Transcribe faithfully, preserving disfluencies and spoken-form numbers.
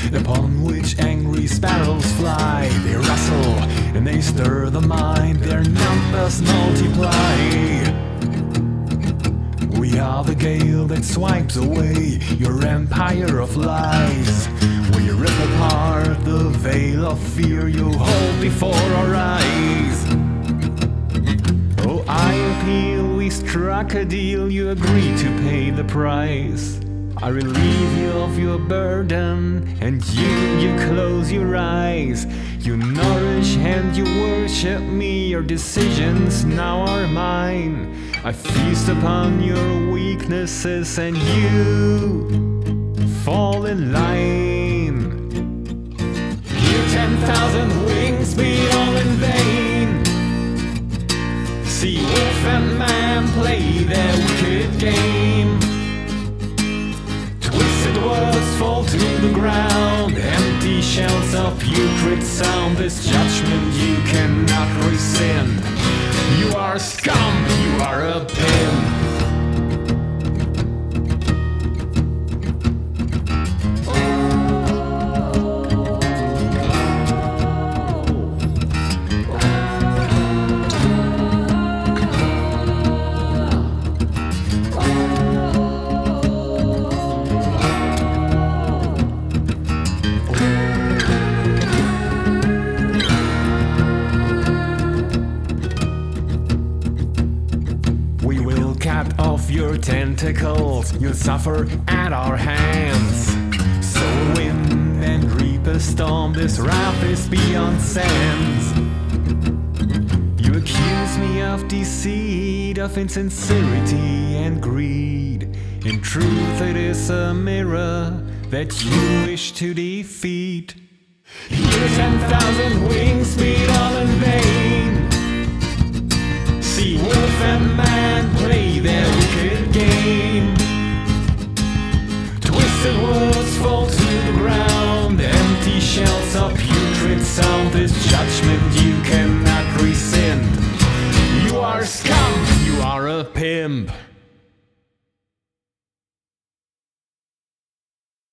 upon which angry sparrows fly. They rustle and they stir the mind, their numbers multiply. We are the gale that swipes away your empire of lies. We rip apart the veil of fear you hold before our eyes. Oh, I appeal, we struck a deal, you agreed to pay the price. I relieve you of your burden, and you, you close your eyes. You nourish and you worship me, your decisions now are mine. I feast upon your weaknesses and you fall in line. You ten thousand wings beat all in vain. See wolf and man play their wicked game. Twisted words fall to the ground, empty shells of putrid sound. This judgment you cannot rescind. You are scum, you are a pin. Cut off your tentacles, you'll suffer at our hands. So wind and reap a storm, this wrath is beyond sense. You accuse me of deceit, of insincerity and greed. In truth it is a mirror that you wish to defeat. Your ten thousand wings beat all in vain. See wolf and man play their wicked game. Twisted words fall to the ground, empty shells of putrid sound. This judgment